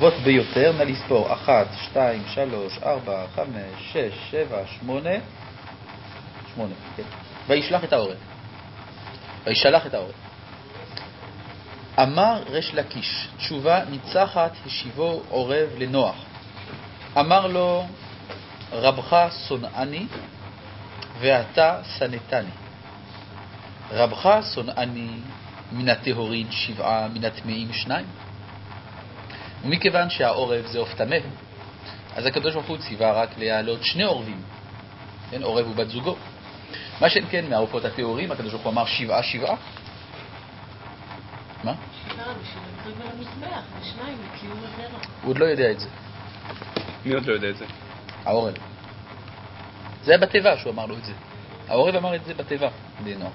טובות ביותר, נא לספור 1, 2, 3, 4, 5, 6, 7, 8, כן. וישלח את העורב. וישלח את העורב. אמר ריש לקיש, תשובה ניצחת השיבו עורב לנוח. אמר לו, רבך שונאני ואתה שנאתני. רבך שונאני מן הטהורין 7, מן הטמאים 2. ומכיוון שהעורב זה עוף טמא, אז הקדוש ברוך הוא ציווה רק להעלות 2 עורבים, כן, עורב ובת זוגו. מה שכן מהעופות הטהורים, הקדוש ברוך הוא אמר 7, 7. מה? 7 בשביל להקריב על המזבח, ו2 לקיום הזרע. הוא עוד לא יודע את זה. מי עוד לא יודע את זה? העורב. זה היה בטבע שהוא אמר לו את זה. העורב אמר את זה בטבע, לנוח.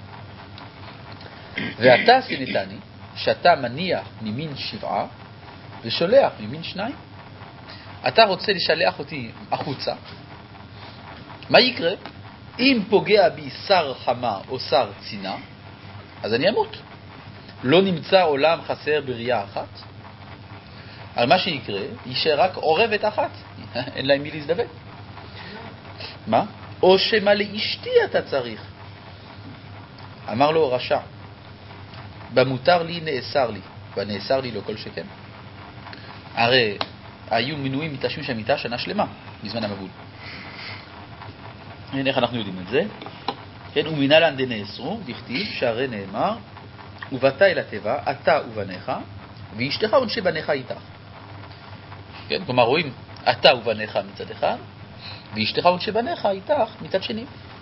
ואתה שנאתני, שאתה מניח ממין 7 ושולח ממין 2. אתה רוצה לשלח אותי החוצה. מה יקרה? אם פוגע בי שר חמה או שר צינה, אז אני אמות. לא נמצא עולם חסר בריאה אחת. אבל מה שיקרה, יישאר רק עורבת אחת. אין להם מי להזדווה. מה? או שמה לאשתי אתה צריך. אמר לו רשע, במותר לי נאסר לי, ונאסר לי לא כל שכן. הרי היו מנויים מתשמיש המיטה שנה שלמה, בזמן המבול. איך אנחנו יודעים את זה? כן, ומנהלן דנאסרו, דכתיב, שהרי נאמר, ובאת אל הטבע, אתה ובניך, ואשתך ונשי בניך איתך. כן, כלומר רואים, אתה ובניך מצד אחד, ואשתך ונשי בניך איתך מצד שני.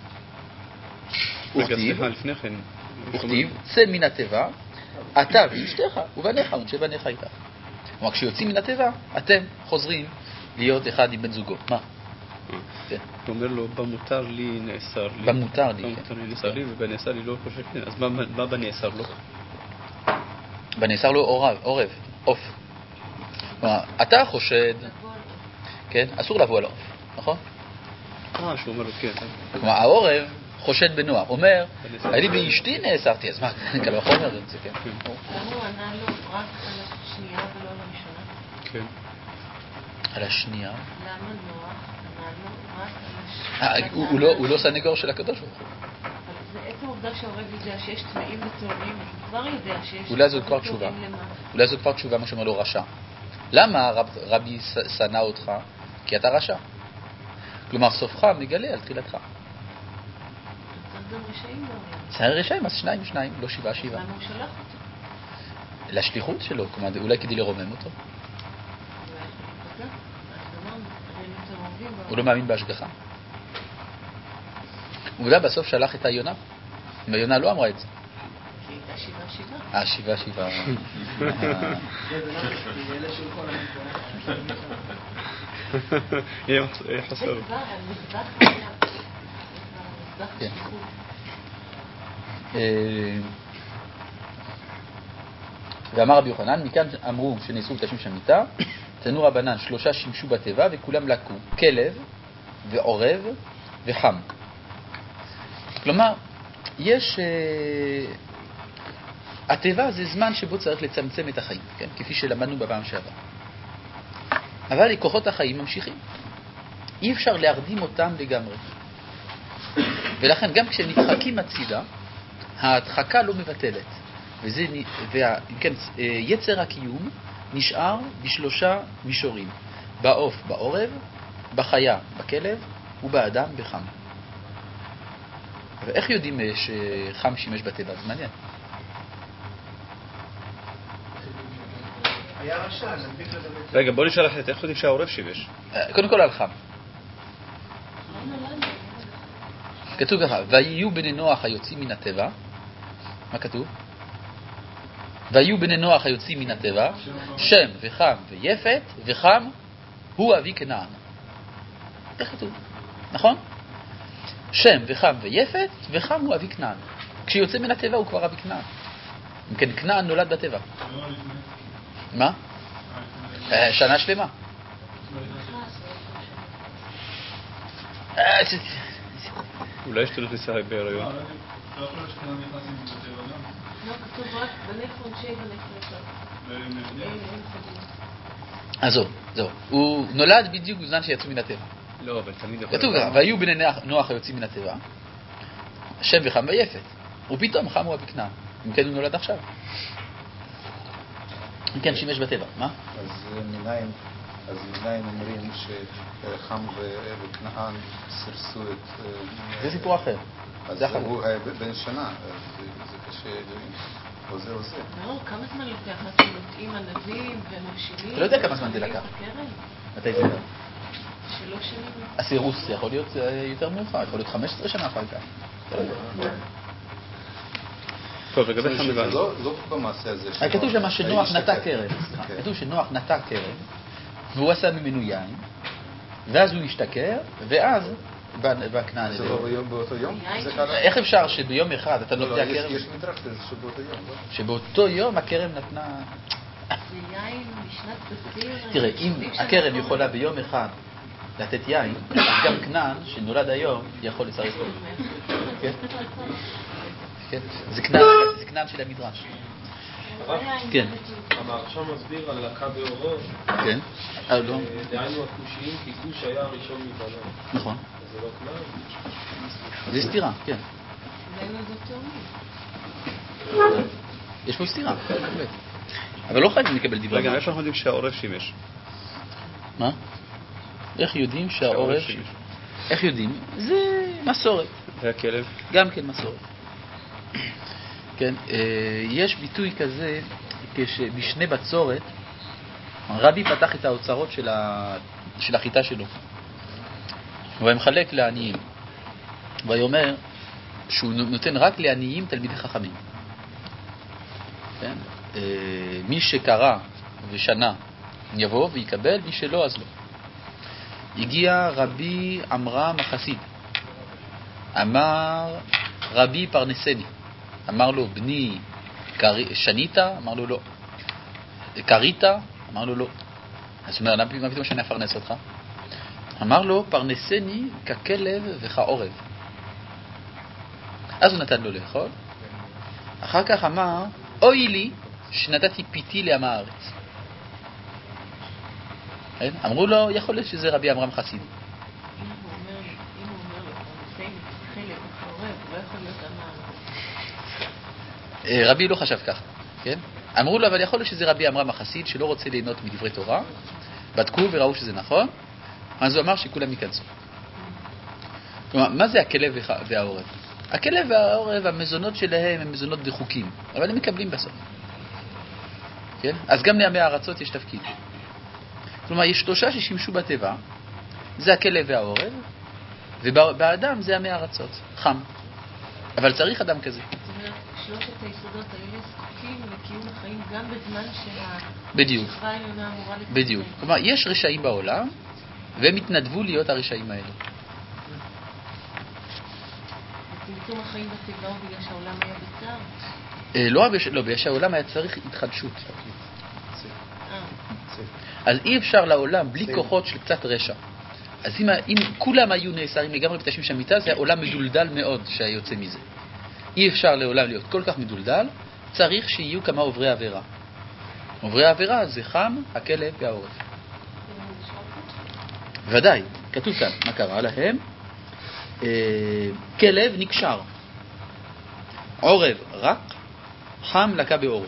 וכתיב, צא מן הטבע, אתה ואשתך ובניך ונשי בניך איתך. כלומר, כשיוצאים מן הטבע, אתם חוזרים להיות אחד עם בן זוגו. מה? הוא אומר לו, במותר לי נאסר לי. במותר לי, במותר לי נאסר לי, ובנאסר לי לא חושב כן. אז מה בנאסר לו? בנאסר לו עורב, עוף. כלומר, אתה חושד, כן? אסור לבוא על העוף, נכון? שהוא אומר לו, כן. כלומר, העורב חושד בנוח. אומר, אני באשתי נאסרתי, אז מה? כלומר, יכול אומר את זה, כן? הוא ענה לו רק על השנייה ולא על הראשונה? כן. על השנייה? למה נוח ענה לו רק על השנייה? הוא לא סנגור של הקדוש ברוך הוא. אבל זה עצם העובדה שהעורב יודע שיש טמאים וטהורים, הוא כבר יודע שיש... אולי זו כבר תשובה. אולי זו כבר תשובה מה שאומר לו רשע. למה רבי שנא אותך? כי אתה רשע. כלומר, סופך מגלה על תחילתך. צריך גם רשעים בעולם. צריך רשעים, אז 2, לא 7. למה הוא שלח אותו? לשליחות שלו, כלומר, אולי כדי לרומם אותו. הוא לא מאמין בהשגחה. עובדה, בסוף שלח את היונה. והיונה לא אמרה את זה. כי הייתה 7. 7. יהיה חסר. זה כבר המזבח היה. המזבח השליחות. ואמר רבי יוחנן, מכאן אמרו שנאסרו בתשמיש המיטה, תנו רבנן 3 שימשו בטבע וכולם לקו, כלב ועורב וחם. כלומר, יש... הטבע זה זמן שבו צריך לצמצם את החיים, כן? כפי שלמדנו בפעם שעברה. אבל כוחות החיים ממשיכים. אי אפשר להרדים אותם לגמרי. ולכן גם כשנדחקים הצידה, ההדחקה לא מבטלת. וכן, יצר הקיום נשאר ב3 מישורים. בעוף, בעורב, בחיה, בכלב, ובאדם, בחם. ואיך יודעים שחם שימש בטבע? זה מעניין. רגע, בוא נשאל אחרת, איך יודעים שהעורב שימש? קודם כל על חם. כתוב ככה, ויהיו בני נוח היוצאים מן הטבע. מה כתוב? ויהיו בני נוח היוצאים מן הטבע, שם וחם ויפת, וחם הוא אבי כנען. איך כתוב? נכון? שם וחם ויפת, וחם הוא אבי כנען. כשיוצא מן הטבע הוא כבר אבי כנען. אם כן, כנען נולד בטבע. מה? שנה שלמה. אולי יש תלך ניסה בהיריון. לא יכול להיות שכולם נכנסים בטבע גם? לא, כתוב רק בנך ונשי בנך ונשי. עזוב, זהו. הוא נולד בדיוק בזמן שיצאו מן הטבע. לא, אבל תמיד יכול... כתוב ככה, והיו בני נוח היוצאים מן הטבע, שם וחם ויפת, ופתאום חמו הבכנען. אם כן הוא נולד עכשיו. אם כן שימש בטבע, מה? אז מניין אומרים שחם וכנען סרסו את... זה סיפור אחר. אז הוא היה בן שנה, זה קשה, או זה. לא, כמה זמן לוקח? אז נוטעים ענבים ומבשילים? אתה לא יודע כמה זמן זה לקח. מתי זה לקח? 3 שנים. הסירוס יכול להיות יותר מאוחר, יכול להיות 15 שנה אחר כך. אתה לא יודע. טוב, לגבי חמבן. לא במעשה הזה. כתוב שמה שנוח נטע כרם. כתוב שנוח נטע כרם, והוא עשה ממנו יין, ואז הוא השתכר, ואז בכנען. זה לא באותו יום? איך אפשר שביום אחד אתה נוטע כרם? יש מדרש שבאותו יום, לא? שבאותו יום הכרם נתנה... זה יין משנת בסיר. תראה, אם הכרם יכולה ביום אחד לתת יין, אז גם כנען שנולד היום יכול לצרף לו. כן? כן? זה כנען של המדרש. כן. המהרש"ם מסביר על לקה באורו. כן. לא. דהיינו הכושיים, כי כוש היה הראשון מבניו. נכון. אז זה לא כנען? זה סתירה, כן. אולי לא זאת תאומית. יש פה סתירה, באמת. אבל לא חייבים לקבל דברי. רגע, איפה אנחנו יודעים שהעורף שימש? מה? איך יודעים שהעורף שימש? איך יודעים? זה מסורת. והכלב? גם כן מסורת. כן, יש ביטוי כזה כשמשנה בצורת רבי פתח את האוצרות של החיטה שלו והוא מחלק לעניים והוא אומר שהוא נותן רק לעניים תלמידי חכמים. כן? מי שקרא ושנה יבוא ויקבל, מי שלא אז לא. הגיע רבי עמרם החסיד, אמר רבי פרנסני, אמר לו בני שנית, אמר לו לא. קרית, אמר לו לא. אז הוא אומר, מה פתאום שאני אפרנס אותך? אמר לו, פרנסני ככלב וכעורב. אז הוא נתן לו לאכול. אחר כך אמר, אוי לי שנתתי פיתי לעם הארץ. אמרו לו, יכול להיות שזה רבי עמרם חסיד. אם הוא אומר לו, פרנסני ככלב וכעורב, הוא לא יכול להיות עם הארץ. רבי לא חשב ככה, כן? אמרו לו, אבל יכול להיות שזה רבי עמרם החסיד שלא רוצה ליהנות מדברי תורה. בדקו וראו שזה נכון, אז הוא אמר שכולם ייכנסו. כלומר, מה זה הכלב והעורב? הכלב והעורב, המזונות שלהם הם מזונות דחוקים, אבל הם מקבלים בסוף. כן? אז גם לעמי הארצות יש תפקיד. כלומר, יש 3 ששימשו בטבע, זה הכלב והעורב, ובאדם זה עמי הארצות, חם. אבל צריך אדם כזה. זאת אומרת, 3 היסודות האלה זקוקים לקיום החיים גם בזמן בדיוק. שהשכבה העליונה אמורה לתפקד. בדיוק. כלומר, יש רשעים בעולם, והם התנדבו להיות הרשעים האלה. צמצום החיים בטבע הוא בגלל שהעולם היה בצער? לא, בגלל שהעולם היה צריך התחדשות. אז אי אפשר לעולם בלי כוחות של קצת רשע. אז אם כולם היו נאסרים לגמרי בתשמיש המיטה, זה עולם מדולדל מאוד שיוצא מזה. אי אפשר לעולם להיות כל כך מדולדל, צריך שיהיו כמה עוברי עבירה. עוברי העבירה זה חם, הכלב והעורף. ודאי, כתוב כאן, מה קרה להם? כלב נקשר, עורב רק, חם לקה באור.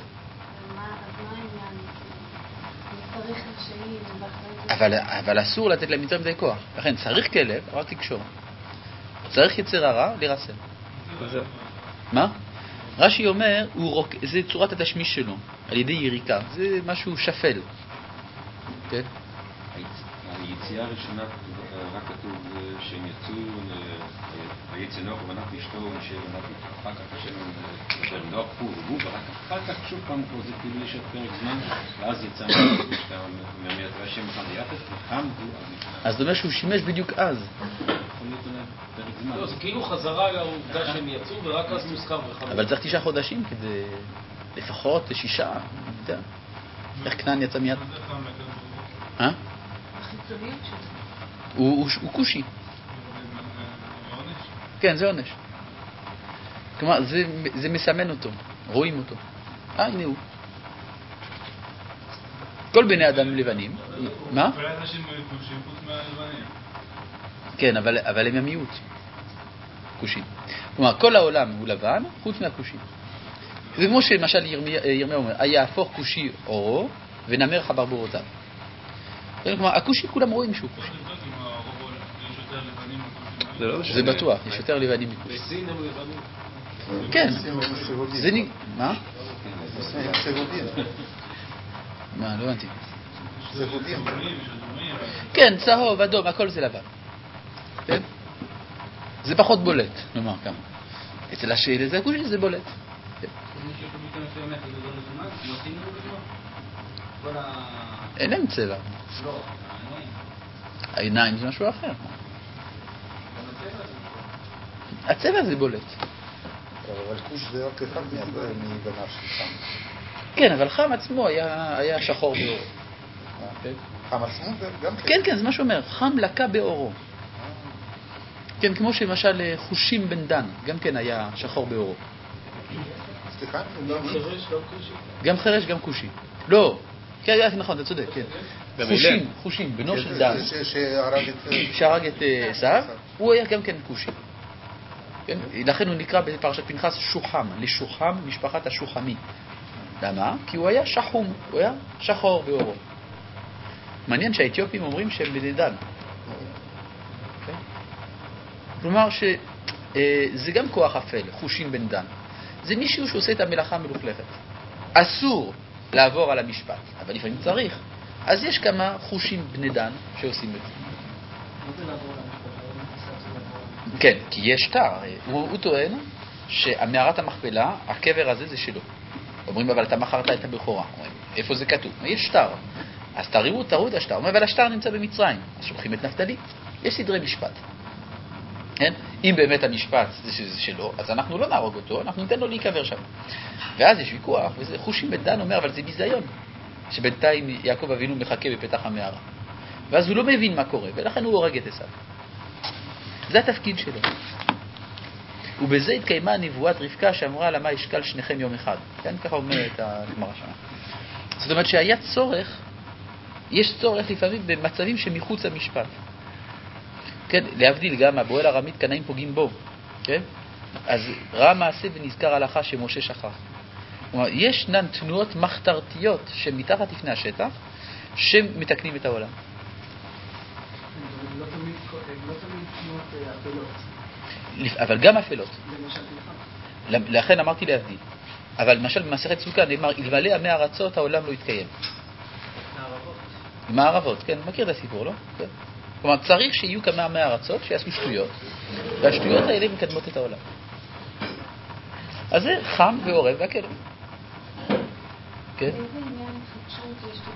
אבל אסור לתת להם יותר מדי כוח. לכן צריך כלב, רק תקשור. צריך יצר הרע, לרסם. מה? רש"י אומר, זה צורת התשמיש שלו, על ידי יריקה. זה משהו שפל. כן? היציאה הראשונה רק כתוב שהם יצאו ויצא נוח ובנת אשתו ונשאר בנת אחר כך השם נוח הוא וגוף ורק אחר כך שוב פעם פה זה כאילו יש עוד פרק זמן ואז יצא מהמיירת והשם אחד יפת וחם הוא אז זאת אומרת שהוא שימש בדיוק אז. יכול להיות פרק זמן. לא, זה כאילו חזרה לעובדה שהם יצאו ורק אז מוזכר וחם. אבל צריך 9 חודשים כדי לפחות 6, אני יודע. איך כנען יצא מיד? החיצוניות שלו. הוא קושי. כן, זה עונש. כלומר, זה מסמן אותו, רואים אותו. הנה הוא. כל בני אדם לבנים. מה? כל האנשים כושים חוץ מהלבנים. כן, אבל הם המיעוט. כושים. כלומר, כל העולם הוא לבן, חוץ מהכושים. זה כמו שלמשל ירמיה אומר, היהפוך כושי אורו ונמר חברבורותיו. כלומר, הכושי כולם רואים שהוא כושי. זה בטוח, יש יותר לבנים מכושי. בסין הם לבנים. כן. זה מה? צהובים. מה, לא הבנתי. צהובים. כן, צהוב, אדום, הכל זה לבן. כן? זה פחות בולט, נאמר כמה. אצל השאלה זה הכושי, זה בולט. אין להם צבע. העיניים זה משהו אחר. הצבע זה בולט. אבל כוש זה רק אחד מבניו של חם. כן, אבל חם עצמו היה שחור באורו. חם עצמו גם כן, כן, זה מה שאומר. חם לקה באורו. כן, כמו שלמשל חושים בן דן, גם כן היה שחור באורו. סליחה? גם חרש, גם כושי. גם חרש, גם כושי. לא, כן, נכון, אתה צודק, כן. חושים, בנו של דן, שהרג את עשיו, הוא היה גם כן כושי. כן? לכן הוא נקרא בפרשת פנחס שוחם, לשוחם משפחת השוחמי. למה? כי הוא היה שחום, הוא היה שחור באורו. מעניין שהאתיופים אומרים שהם בני דן. Okay? כלומר שזה גם כוח אפל, חושים בן דן. זה מישהו שעושה את המלאכה המלוכלכת. אסור לעבור על המשפט, אבל לפעמים צריך. אז יש כמה חושים בני דן שעושים את זה. כן, כי יש שטר. הוא טוען שהמערת המכפלה, הקבר הזה זה שלו. אומרים, אבל אתה מכרת את הבכורה. אומרים, איפה זה כתוב? יש שטר. אז תראו את השטר. אומרים, אבל השטר נמצא במצרים. אז שולחים את נפתלי. יש סדרי משפט. כן? אם באמת המשפט זה שלו, אז אנחנו לא נהרוג אותו, אנחנו ניתן לו להיקבר שם. ואז יש ויכוח, וזה חושים בן דן אומר, אבל זה ביזיון. שבינתיים יעקב אבינו מחכה בפתח המערה. ואז הוא לא מבין מה קורה, ולכן הוא הורג את עשיו. זה התפקיד שלו. ובזה התקיימה נבואת רבקה שאמרה למה ישקל שניכם יום אחד. כן, ככה אומרת הגמרא שם. זאת אומרת שהיה צורך, יש צורך לפעמים במצבים שמחוץ למשפט. כן, להבדיל גם הבועל הרמית קנאים פוגעים בו. כן? אז ראה מעשה ונזכר הלכה שמשה שכח. כלומר, ישנן תנועות מחתרתיות שמתחת לפני השטח שמתקנים את העולם. לא תמיד תנועות אפלות. אבל גם אפלות. לכן אמרתי להבדיל. אבל למשל במסכת סוכה נאמר, אלמלא עמי ארצות העולם לא יתקיים. מערבות, כן, מכיר את הסיפור, לא? כן. כלומר, צריך שיהיו כמה עמי ארצות שיעשו שטויות, והשטויות האלה מקדמות את העולם. אז זה חם ועורב והכלב. כן? איזה עניין התחדשות יש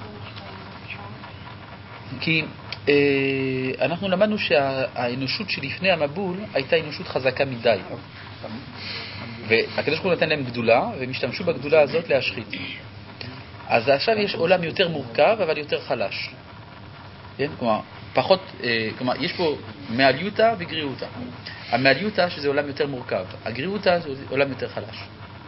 בתפיסות כי אנחנו למדנו שהאנושות שלפני המבול הייתה אנושות חזקה מדי. והקדוש ברוך הוא נתן להם גדולה, והם השתמשו בגדולה הזאת להשחית. אז עכשיו יש עולם יותר מורכב, אבל יותר חלש. כן? כלומר, יש פה מעליותה וגריעותה. המעליותה שזה עולם יותר מורכב, הגריעותה זה עולם יותר חלש.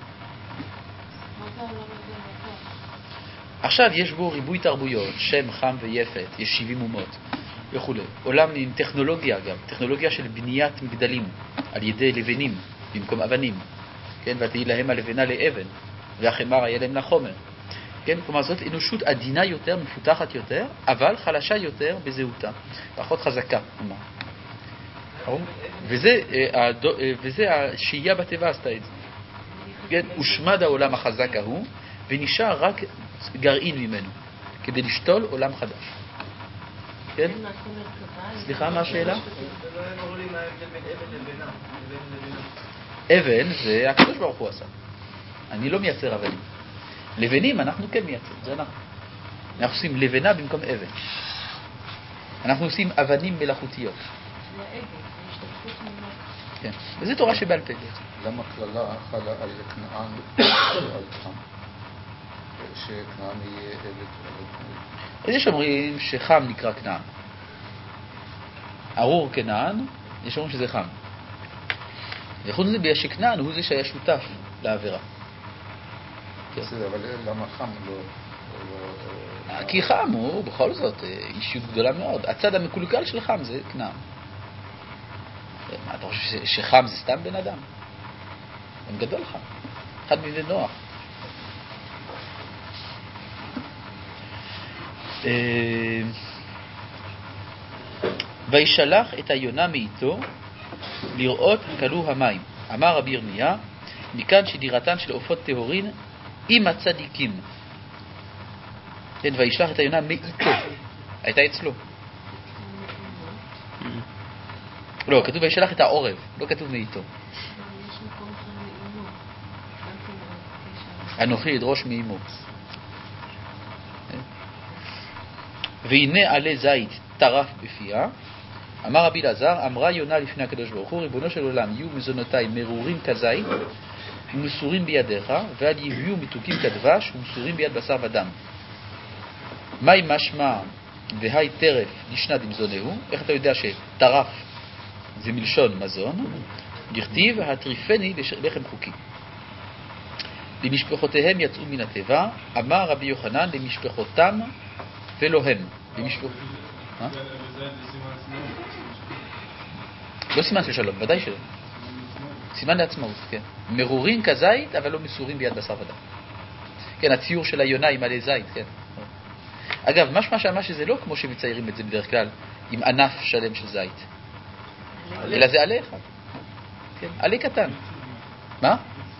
עכשיו יש בו ריבוי תרבויות, שם, חם ויפת, יש 70 אומות וכו'. עולם עם טכנולוגיה גם, טכנולוגיה של בניית מגדלים על ידי לבנים במקום אבנים. כן? ותהי להם הלבנה לאבן, והחמר היה להם לחומר. כן? כלומר, זאת אנושות עדינה יותר, מפותחת יותר, אבל חלשה יותר בזהותה, פחות חזקה. וזה השהייה בטבע עשתה את זה. כן? הושמד העולם החזק ההוא, ונשאר רק גרעין ממנו, כדי לשתול עולם חדש. כן? סליחה, מה השאלה? אבן זה הקדוש ברוך הוא עשה. אני לא מייצר אבנים. לבנים אנחנו כן מייצרים, זה אנחנו. אנחנו עושים לבנה במקום אבן. אנחנו עושים אבנים מלאכותיות. כן, וזה תורה שבעל פה. למה כללה חלה על כנען ועל חם? שכנען יהיה אבד. אז יש אומרים שחם נקרא כנען. ארור כנען, יש אומרים שזה חם. וחוץ מזה בגלל שכנען הוא זה שהיה שותף לעבירה. בסדר, אבל למה חם לא כי חם הוא בכל זאת אישיות גדולה מאוד. הצד המקולקל של חם זה כנען. אתה חושב שחם זה סתם בן אדם? הם גדול חם. אחד מבני נוח. וישלח את היונה מאיתו לראות כלו המים. אמר רבי ירמיה, מכאן שדירתן של עופות טהורין עם הצדיקים. כן, וישלח את היונה מאיתו. הייתה אצלו. לא, כתוב וישלח את העורב, לא כתוב מאיתו. יש מקום אחד מאימו. אנוכי ידרוש מאימו. והנה עלי זית טרף בפיה. אמר רבי אלעזר, אמרה יונה לפני הקדוש ברוך הוא, ריבונו של עולם, יהיו מזונותיי מרורים כזית ומסורים בידיך, ואל יהיו מתוקים כדבש ומסורים ביד בשר ודם. מהי משמע והי טרף לשנת דמזונהו? איך אתה יודע שטרף זה מלשון מזון? דכתיב הטריפני לחם חוקי. למשפחותיהם יצאו מן הטבע. אמר רבי יוחנן, למשפחותם ולא הם. לא סימן של שלום, ודאי שלא. סימן לעצמאות, כן. מרורים כזית, אבל לא מסורים ביד בשר ודם. כן, הציור של היונה עם עלי זית, כן. אגב, משמע שמה שזה לא כמו שמציירים את זה בדרך כלל, עם ענף שלם של זית. אלא זה עלי אחד. כן, עלי קטן. מה?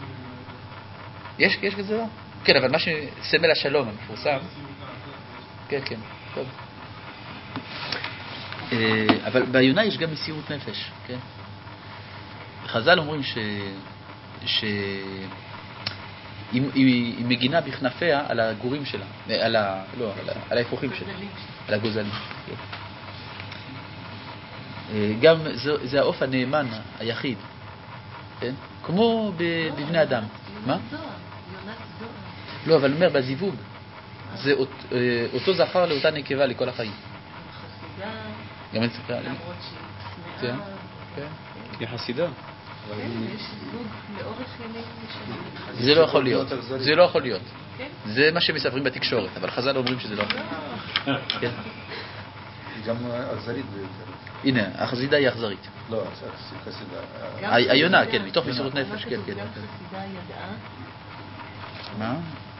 יש כזה לא? כן, אבל מה שסמל השלום המפורסם. כן, כן, טוב. אבל ביונה יש גם מסירות נפש, כן? חז"ל אומרים היא מגינה בכנפיה על הגורים שלה, על ההפוכים שלה, על הגוזלים. גם זה העוף הנאמן היחיד, כן? כמו בבני אדם. מה? לא, אבל אומר בזיווג, זה אותו זכר לאותה נקבה לכל החיים. גם אין ספר. למרות שהיא צמאה. היא חסידה. יש זוג לאורך ימים משנה. זה לא יכול להיות. זה לא יכול להיות. זה מה שמספרים בתקשורת, אבל חז"ל אומרים שזה לא יכול להיות. כן. היא גם אכזרית ביותר. הנה, החסידה היא אכזרית. לא, חסידה. היונה, כן, מתוך מסירות נפש, כן, כן. גם חסידה ידעה. מה?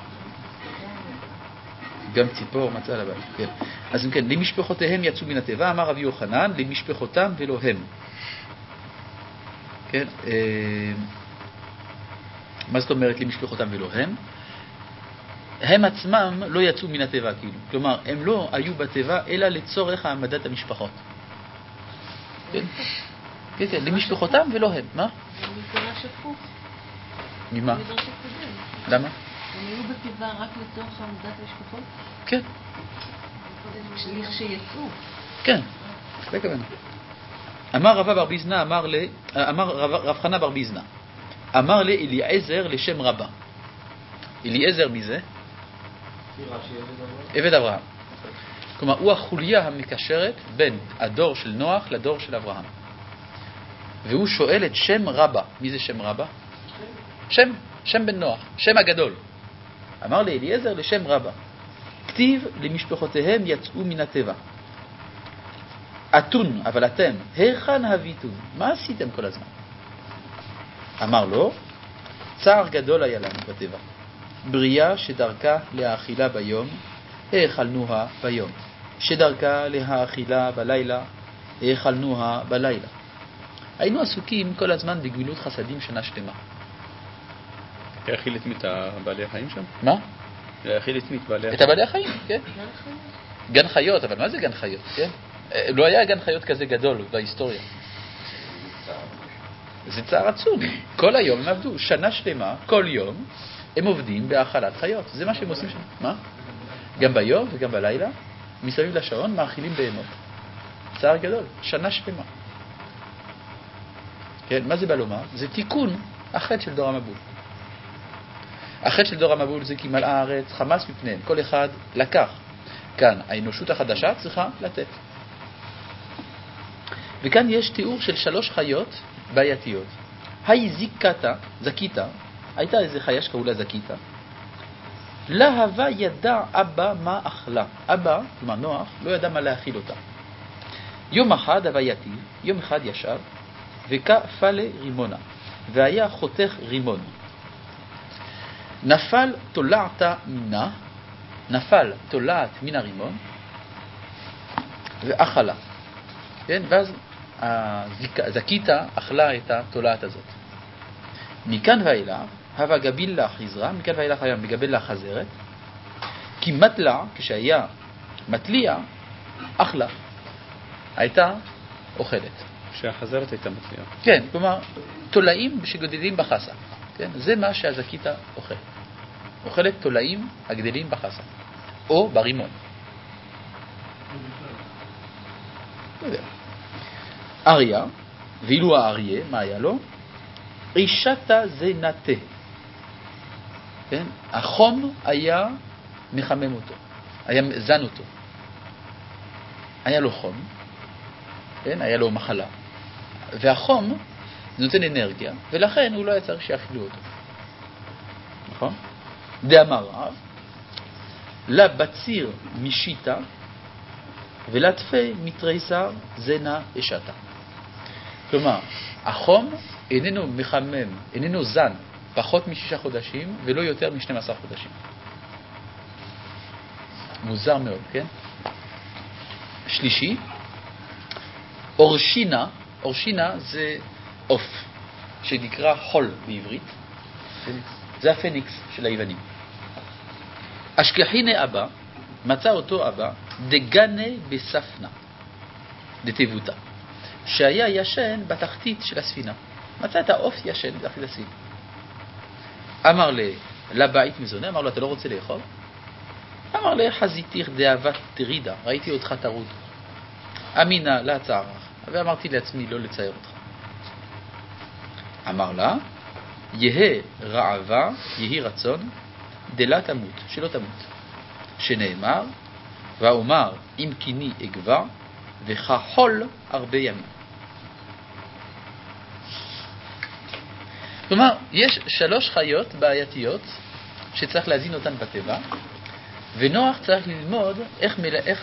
גם ציפור מצא לבית, כן. אז אם כן, למשפחותיהם יצאו מן הטבע, אמר רבי יוחנן, למשפחותם ולא הם. כן, מה זאת אומרת למשפחותם ולא הם? הם עצמם לא יצאו מן הטבע, כאילו. כלומר, הם לא היו בטבע, אלא לצורך העמדת המשפחות. כן, כן, כן, למשפחותם ולא הם. מה? זה מפורש הפוך. ממה? מדרש הקודם. למה? הם היו בטבע רק לצורך העמדת המשפחות? כן. לכשיצאו. כן, זה כוונה. אמר רבא בר ביזנא, אמר רב חנא בר ביזנא, אמר לאליעזר לשם רבא. אליעזר מי זה? עבד אברהם. כלומר, הוא החוליה המקשרת בין הדור של נוח לדור של אברהם. והוא שואל את שם רבא. מי זה שם רבא? שם בן נוח, שם הגדול. אמר לאליעזר לשם רבא. כתיב למשפחותיהם יצאו מן הטבע. אתון, אבל אתם, היכן הביתון? מה עשיתם כל הזמן? אמר לו, צער גדול היה לנו בטבע. בריאה שדרכה להאכילה ביום, האכלנוה ביום. שדרכה להאכילה בלילה, האכלנוה בלילה. היינו עסוקים כל הזמן בגמילות חסדים שנה שלמה. להאכיל את מי את בעלי החיים שם? מה? להאכיל את מי את בעלי החיים? את הבעלי החיים, כן. גן חיות, אבל מה זה גן חיות, כן? לא היה גן חיות כזה גדול בהיסטוריה. זה צער עצום. כל היום הם עבדו, שנה שלמה, כל יום, הם עובדים בהאכלת חיות. זה מה שהם עושים שם. מה? גם ביום וגם בלילה, מסביב לשעון, מאכילים בהמות. צער גדול, שנה שלמה. כן, מה זה בא לומר? זה תיקון החטא של דור המבול. החטא של דור המבול זה כי מלאה הארץ חמס מפניהם. כל אחד לקח. כאן האנושות החדשה צריכה לתת. וכאן יש תיאור של 3 חיות בעייתיות. היי זקיתה, הייתה איזה חיה שקראו לה זקיתה, להווה ידע אבא מה אכלה. אבא, כלומר נוח, לא ידע מה להאכיל אותה. יום אחד הווה יתיב, יום אחד ישב, וכפלה רימונה, והיה חותך רימון. נפל תולעת מן הרימון, ואכלה. כן? ואז הזקיתה אכלה את התולעת הזאת. מכאן ואילך, הווה גביל לה חזרה, מכאן ואילך היה מגבל לה חזרת, כי מתלה, כשהיה מתליע, אכלה. הייתה אוכלת. שהחזרת הייתה מתליעה. כן, כלומר, תולעים שגדלים בחסה. כן? זה מה שהזקיתה אוכלת. אוכלת תולעים הגדלים בחסה. או ברימון. לא יודע. אריה, ואילו האריה, מה היה לו? אישתה זה נטה. כן? החום היה מחמם אותו. היה זן אותו. היה לו חום. כן? היה לו מחלה. והחום נותן אנרגיה, ולכן הוא לא היה צריך שיאכילו אותו. נכון? דאמר רב, לבציר משיטה, ולתפי מתריסר זנה אשתה. כלומר, החום איננו מחמם, איננו זן, פחות מ6 חודשים, ולא יותר מ12 חודשים. מוזר מאוד, כן? שלישי, אורשינה זה אוף, שנקרא חול בעברית. זה הפניקס של היוונים. אשכחיני אבא, מצא אותו אבא, דגנה בספנה, דתבותה, שהיה ישן בתחתית של הספינה. מצא את האוף ישן בתחתית הספינה. אמר לבית מזונה, אמר לו, אתה לא רוצה לאכול? אמר לה, חזיתיך דאבת תרידה, ראיתי אותך טרוד. אמינה לה צערך, ואמרתי לעצמי לא לצייר אותך. אמר לה, יהי רעבה, יהי רצון, דלה תמות, שלא תמות. שנאמר, ואומר, אם קיני אגבה, וכחול הרבה ימים. כלומר, יש 3 חיות בעייתיות שצריך להזין אותן בטבע, ונוח צריך ללמוד איך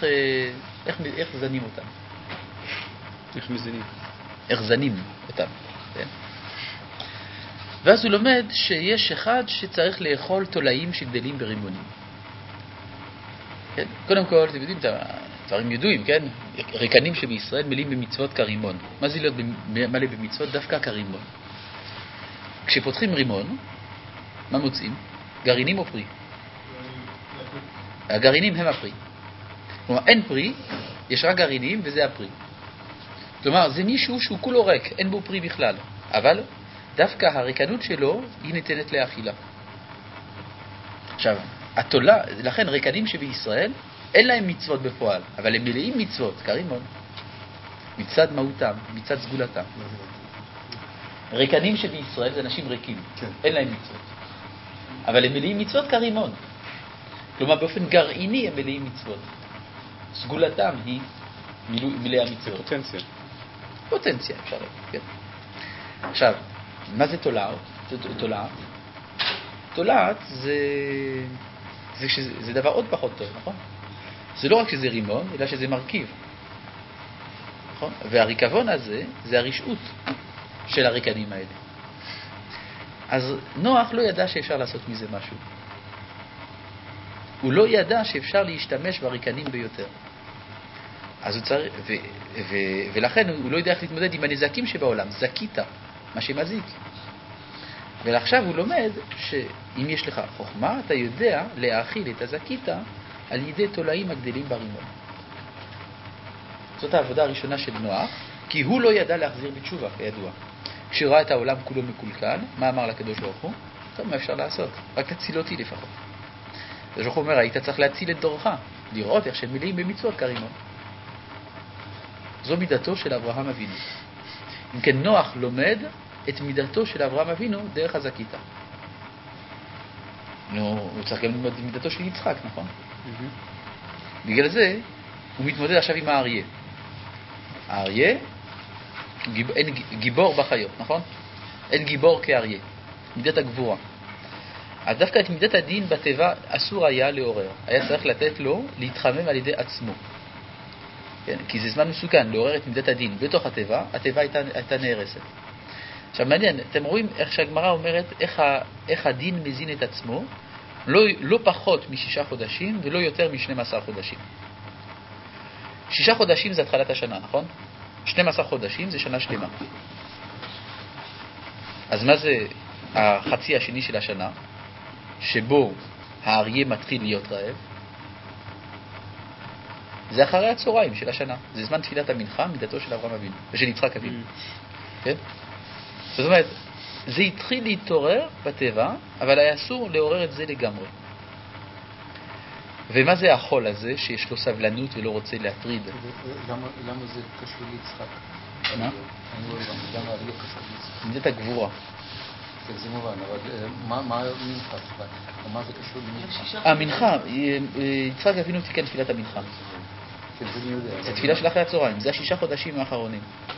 זנים אותן. איך מזינים? איך זנים אותם. כן? ואז הוא לומד שיש אחד שצריך לאכול תולעים שגדלים ברימונים. כן? קודם כל, אתם יודעים, דברים ידועים, כן? ריקנים שבישראל מלאים במצוות כרימון. מה זה להיות מלא במצוות? דווקא כרימון. כשפותחים רימון, מה מוצאים? גרעינים או פרי? הגרעינים הם הפרי. כלומר, אין פרי, יש רק גרעינים וזה הפרי. כלומר, זה מישהו שהוא כולו ריק, אין בו פרי בכלל. אבל דווקא הריקנות שלו היא ניתנת לאכילה. עכשיו, לכן ריקנים שבישראל אין להם מצוות בפועל, אבל הם מלאים מצוות, כרימון. מצד מהותם, מצד סגולתם. ריקנים שבישראל זה אנשים ריקים, כן. אין להם מצוות. אבל הם מלאים מצוות כרימון. כלומר, באופן גרעיני הם מלאים מצוות. סגולתם היא מלאה מצוות. פוטנציה, אפשר להגיד, כן. עכשיו, מה זה תולעת? תולעת זה דבר עוד פחות טוב, נכון? זה לא רק שזה רימון, אלא שזה מרכיב. נכון? והריקבון הזה זה הרשעות של הריקנים האלה. אז נוח לא ידע שאפשר לעשות מזה משהו. הוא לא ידע שאפשר להשתמש בריקנים ביותר. אז הוא צריך, ולכן הוא לא יודע איך להתמודד עם הנזקים שבעולם, זקיתה, מה שמזיק. ועכשיו הוא לומד שאם יש לך חוכמה, אתה יודע להאכיל את הזקיתה על ידי תולעים הגדלים ברימון. זאת העבודה הראשונה של נוח, כי הוא לא ידע להחזיר בתשובה, כידוע. כשראה את העולם כולו מקולקל, מה אמר לקדוש ברוך הוא? טוב, מה אפשר לעשות? רק תציל אותי לפחות. הקדוש ברוך הוא אומר, היית צריך להציל את דורך, לראות איך שהם מלאים במצוות כרימון. זו מידתו של אברהם אבינו. אם כן, נוח לומד את מידתו של אברהם אבינו דרך הזקיתה. הוא צריך גם ללמוד את מידתו של יצחק, נכון? בגלל זה הוא מתמודד עכשיו עם האריה. האריה, אין גיבור בחיות, נכון? אין גיבור כאריה. מידת הגבורה. אז דווקא את מידת הדין בטבע אסור היה לעורר. היה צריך לתת לו להתחמם על ידי עצמו. כן? כי זה זמן מסוכן לעורר את מידת הדין בתוך הטבע, הטבע הייתה נהרסת. עכשיו מעניין, אתם רואים איך שהגמרא אומרת איך הדין מזין את עצמו, לא פחות מ6 חודשים ולא יותר מ12 חודשים. 6 חודשים זה התחלת השנה, נכון? 12 חודשים זה שנה שלמה. אז מה זה החצי השני של השנה, שבו האריה מתחיל להיות רעב? זה אחרי הצהריים של השנה. זה זמן תפילת המנחה, מידתו של אברהם אבינו, ושל יצחק אבינו. כן? זאת אומרת, זה התחיל להתעורר בטבע, אבל היה אסור לעורר את זה לגמרי. ומה זה החול הזה שיש לו סבלנות ולא רוצה להטריד? למה זה קשור ליצחק? מה? אני לא יודע, למה האריה קשור ליצחק? מידת הגבורה. זה מובן, אבל מה מנחה? מה זה קשור למנחה? המנחה, יצחק אבינו תיקן תפילת המנחה. זה תפילה של אחרי הצהריים, זה 6 חודשים האחרונים.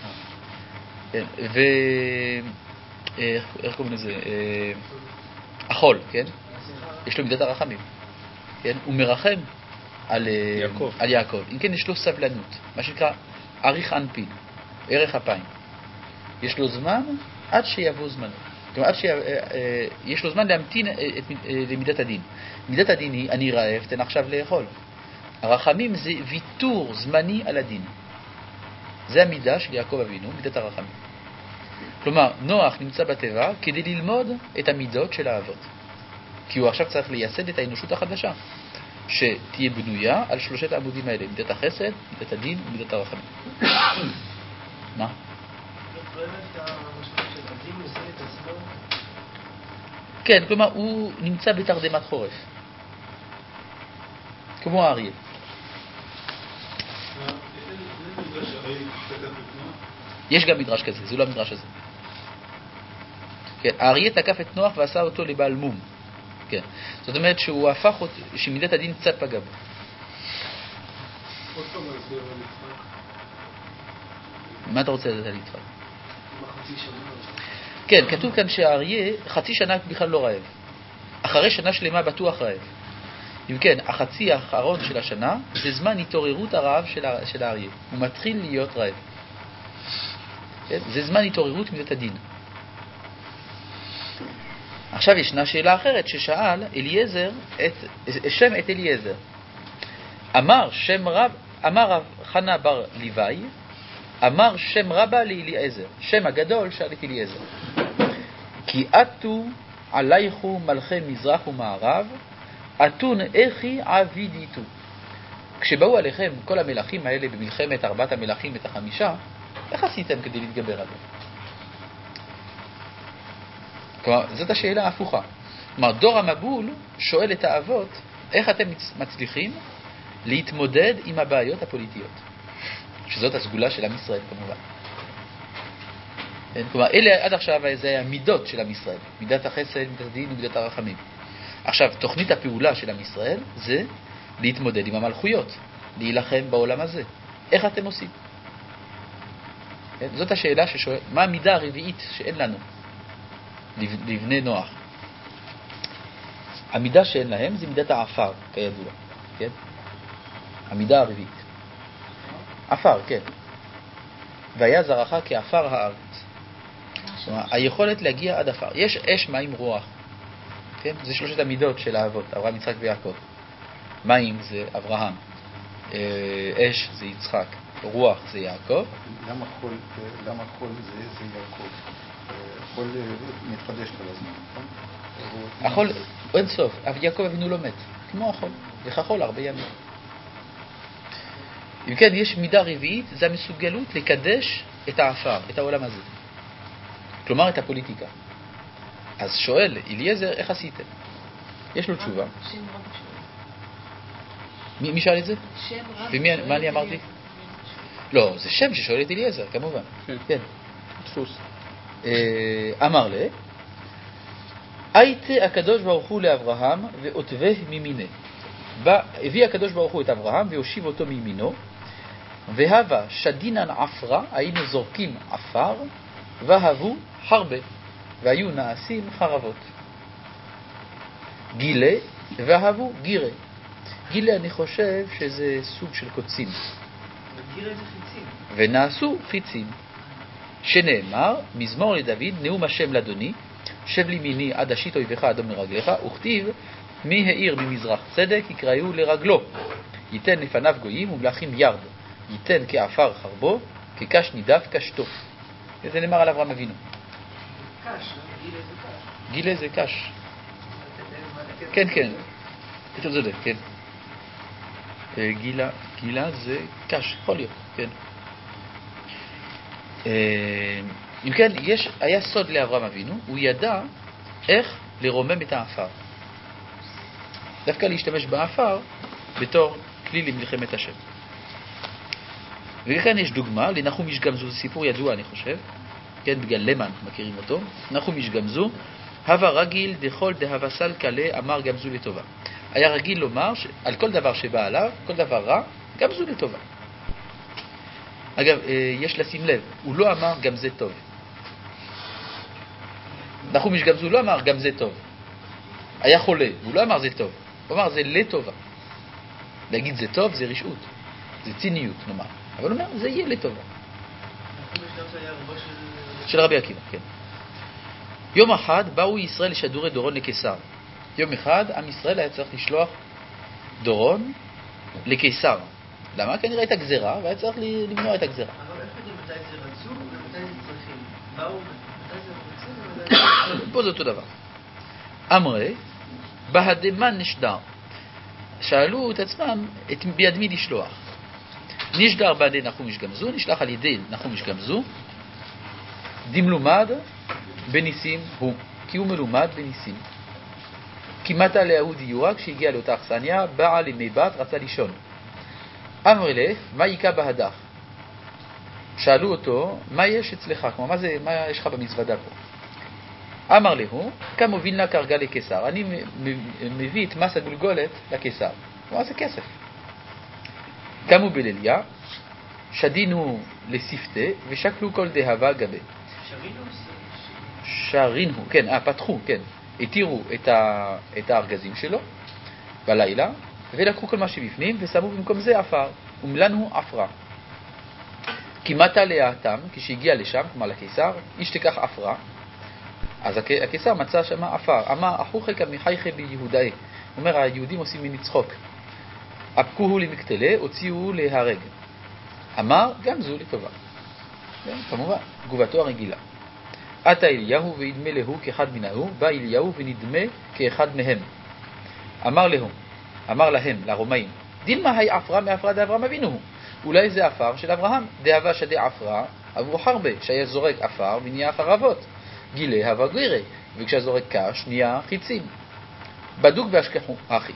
איך קוראים לזה? החול, כן? יש לו מידת הרחמים, כן? הוא מרחם על יעקב. אם כן, יש לו סבלנות, מה שנקרא אריך אנפין, ערך אפיים. יש לו זמן עד שיבוא זמנו. כלומר, יש לו זמן להמתין למידת הדין. מידת הדין היא, אני רעב, תן עכשיו לאכול. הרחמים זה ויתור זמני על הדין. זה המידה של יעקב אבינו, מידת הרחמים. כלומר, נוח נמצא בטבע כדי ללמוד את המידות של האבות. כי הוא עכשיו צריך לייסד את האנושות החדשה, שתהיה בנויה על 3 העמודים האלה, מידת החסד, מידת הדין ומידת הרחמים. מה? כן, כלומר, הוא נמצא בתרדמת חורף. כמו האריה. יש גם מדרש כזה, זה לא המדרש הזה. כן, האריה תקף את נוח ועשה אותו לבעל מום. כן. זאת אומרת שהוא הפך אותו, שמידת הדין קצת פגע בו. עוד פעם להסביר על יצחק. מה אתה רוצה לדעת על יצחק? בחצי שנה. כן, כתוב כאן שהאריה חצי שנה בכלל לא רעב. אחרי שנה שלמה בטוח רעב. אם כן, החצי האחרון של השנה זה זמן התעוררות הרעב של האריה. הוא מתחיל להיות רעב. כן? זה זמן התעוררות מידת הדין. עכשיו ישנה שאלה אחרת ששאל אליעזר שם את אליעזר. אמר רב חנה בר לוי, אמר שם רבה לאליעזר. שם הגדול שאל את אליעזר. כי אתו עלייכו מלכי מזרח ומערב, אתון איכי עבידיתו. כשבאו עליכם כל המלכים האלה במלחמת 4 המלכים את 5, איך עשיתם כדי להתגבר עליהם? כלומר, זאת השאלה ההפוכה. כלומר, דור המבול שואל את האבות, איך אתם מצליחים להתמודד עם הבעיות הפוליטיות? שזאת הסגולה של עם ישראל, כמובן. כלומר, אלה עד עכשיו זה היה מידות של עם ישראל. מידת החסד, מידת הדין ומידת הרחמים. עכשיו, תוכנית הפעולה של עם ישראל זה להתמודד עם המלכויות, להילחם בעולם הזה. איך אתם עושים? זאת השאלה ששואל, מה המידה הרביעית שאין לנו? לבני נוח. המידה שאין להם זה מידת האפר, כידוע. כן? המידה הרביעית. אפר, כן. והיה זרעך כאפר הארץ. כלומר, היכולת להגיע עד אפר. יש אש, מים, רוח. כן? זה 3 המידות של האבות, אברהם, יצחק ויעקב. מים זה אברהם. אש זה יצחק. רוח זה יעקב. למה חול זה יעקב? חול מתחדש כל הזמן, נכון? החול, אין סוף, אבל יעקב אבינו לא מת, כמו החול, לך חול 4 ימים. אם כן, יש מידה רביעית, זה המסוגלות לקדש את האפר, את העולם הזה. כלומר, את הפוליטיקה. אז שואל אליעזר, איך עשיתם? יש לו תשובה. שם רב מי שאל את זה? שם רב. ומה אני אמרתי? לא, זה שם ששואל את אליעזר, כמובן. כן. דפוס. אמר לה, הייתה הקדוש ברוך הוא לאברהם ואותווה ממיני. הביא הקדוש ברוך הוא את אברהם והושיב אותו מימינו, והווה שדינן עפרה, היינו זורקים עפר, והבו חרבה, והיו נעשים חרבות. גילה ואהבו גירה. גילה אני חושב שזה סוג של קוצים. גירה זה חיצים. ונעשו חיצים. שנאמר, מזמור לדוד, נאום השם לאדוני, שב לימיני עד אשית אויבך אדום לרגליך, וכתיב, מי האיר ממזרח צדק יקראו לרגלו. ייתן לפניו גויים ומלאכים ירד. ייתן כעפר חרבו, כקש נידף קשתו. זה נאמר על אברהם אבינו. קש, גילה זה קש. גילה זה קש. כן, כן. אתה צודק, כן. גילה זה קש, יכול להיות, כן. אם כן, היה סוד לאברהם אבינו, הוא ידע איך לרומם את האפר. דווקא להשתמש באפר בתור כלי למלחמת השם. וכאן יש דוגמה לנחום איש גמזו, זה סיפור ידוע אני חושב, כן, בגלל למן מכירים אותו. נחום איש גמזו, הווה רגיל דכל דהווה סל קלה אמר גמזו לטובה. היה רגיל לומר על כל דבר שבא עליו, כל דבר רע, גמזו לטובה. אגב, יש לשים לב, הוא לא אמר גם זה טוב. נחום איש גמזו לא אמר גם זה טוב. היה חולה, הוא לא אמר זה טוב. הוא אמר זה לטובה. להגיד זה טוב זה רשעות, זה ציניות נאמר. אבל הוא אומר זה יהיה לטובה. של רבי עקיבא, כן. יום אחד באו ישראל לשדורי דורון לקיסר. יום אחד עם ישראל היה צריך לשלוח דורון לקיסר. למה? כנראה הייתה גזרה, והיה צריך למנוע את הגזרה. אבל איך יודעים מתי זה רצו ומתי זה צריכים? באו, מתי זה רוצים ומתי זה... פה זה אותו דבר. אמרי, בהדמן נשדר. שאלו את עצמם ביד מי לשלוח. נשדר בידי נחום איש גמזו, נשלח על ידי נחום איש גמזו, דמלומד בניסים הוא, כי הוא מלומד בניסים. כמעט עליה הוא דיורה, כשהגיע לאותה אכסניה, בעל ימי בת רצה לישון. אמר אלף, מה יקע בהדך? שאלו אותו, מה יש אצלך? כלומר, מה יש לך במזוודה פה? אמר להו, כמה וילנה קרגה לקיסר. אני מביא את מס הגולגולת לקיסר. כלומר, זה כסף. קמו בליליה, שדינו לספתה, ושקלו כל דהבה גבי. שרינו, כן, פתחו, כן. התירו את הארגזים שלו בלילה, ולקחו כל מה שבפנים, ושמו במקום זה אפר, ומלנו אפרה. כמעט עלייתם, כשהגיע לשם, כלומר לקיסר, איש תיקח אפרה, אז הקיסר מצא שם אפר. אמר, אחוכי כמיחייכי ביהודאי. הוא אומר, היהודים עושים מני צחוק. אפקוהו למקטלה, הוציאו להרג. אמר, גם זו לטובה. כמובן, תגובתו הרגילה. עתה אליהו וידמה להו כאחד מנהו, בא אליהו ונדמה כאחד מהם. אמר להם, לרומאים, דילמה היי אפרה מאפרה דאברהם אבינו הוא. אולי זה אפר של אברהם, דהווה שדה אפרה, עברו חרבה, שהיה זורק אפר ונהיה חרבות. גילה הווה גירה, וכשזורק קש נהיה חיצים. בדוק והשכחו, אחי.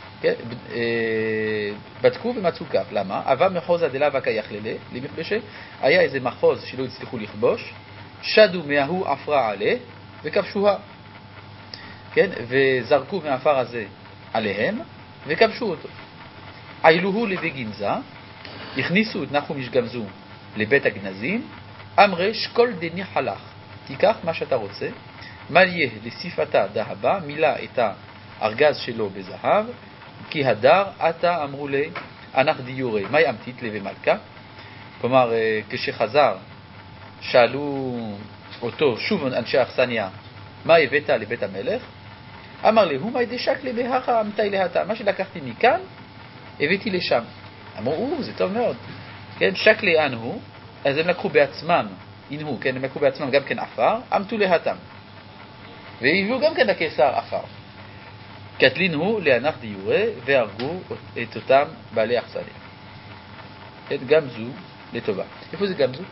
בדקו ומצאו כך. למה? אבה מחוזה דלאבה כיחללה, למכבשה, היה איזה מחוז שלא הצליחו לכבוש, שדו מההו אפרה עלה, וכבשוה. כן? וזרקו מהאפר הזה עליהם, וכבשו אותו. עילוהו לבגנזה, הכניסו את נחום איש גמזו לבית הגנזים, אמרי שכל דני חלך, תיקח מה שאתה רוצה, מה יהיה לסיפתה דהבה, מילא את הארגז שלו בזהב, כי הדר אתה אמרו לי, אנך דיורי, מה יאמתית לבי מלכה? כלומר, כשחזר, שאלו אותו שוב אנשי האכסניה, מה הבאת לבית המלך? אמר לי, הוא מה ידשק לי בהכה אמתי להתה, מה שלקחתי מכאן, הבאתי לשם. אמרו, זה טוב מאוד. כן, שק לי אנהו, אז הם לקחו בעצמם, אינהו, כן, הם לקחו בעצמם גם כן אפר, אמתו להתם. והביאו גם כן לקיסר אפר. קטלין הוא להנח דיורה, והרגו את אותם בעלי אכסניה. כן, גם זו לטובה. איפה זה גם זו?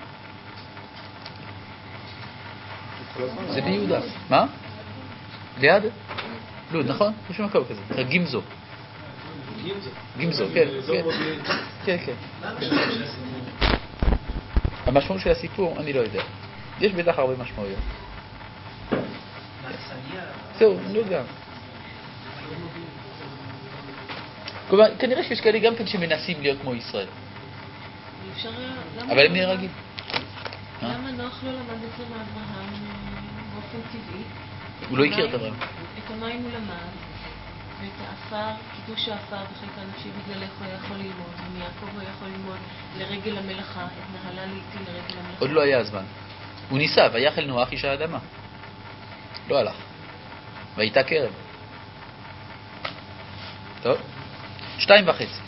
זה ביהודה. מה? ליד? לא, נכון? יש מקום כזה. גימזו. גימזו, כן. כן, כן. המשמעות של הסיפור, אני לא יודע. יש בטח הרבה משמעויות. זהו, אני לא יודע. כלומר, כנראה שיש כאלה גם כן שמנסים להיות כמו ישראל. אבל הם נהרגים. למה נוח לא למד את זה מאברהם באופן טבעי? הוא לא הכיר את הרעיון. את המים הוא למד, ואת האפר, קידוש האפר בחלקה נפשי בגללך הוא היה יכול ללמוד, ומיעקב הוא היה יכול ללמוד לרגל המלאכה, את נהלה לעיתים לרגל המלאכה. עוד לא היה הזמן. הוא ניסה, ויחל נוח איש האדמה. לא הלך. והייתה קרב. טוב? 2.5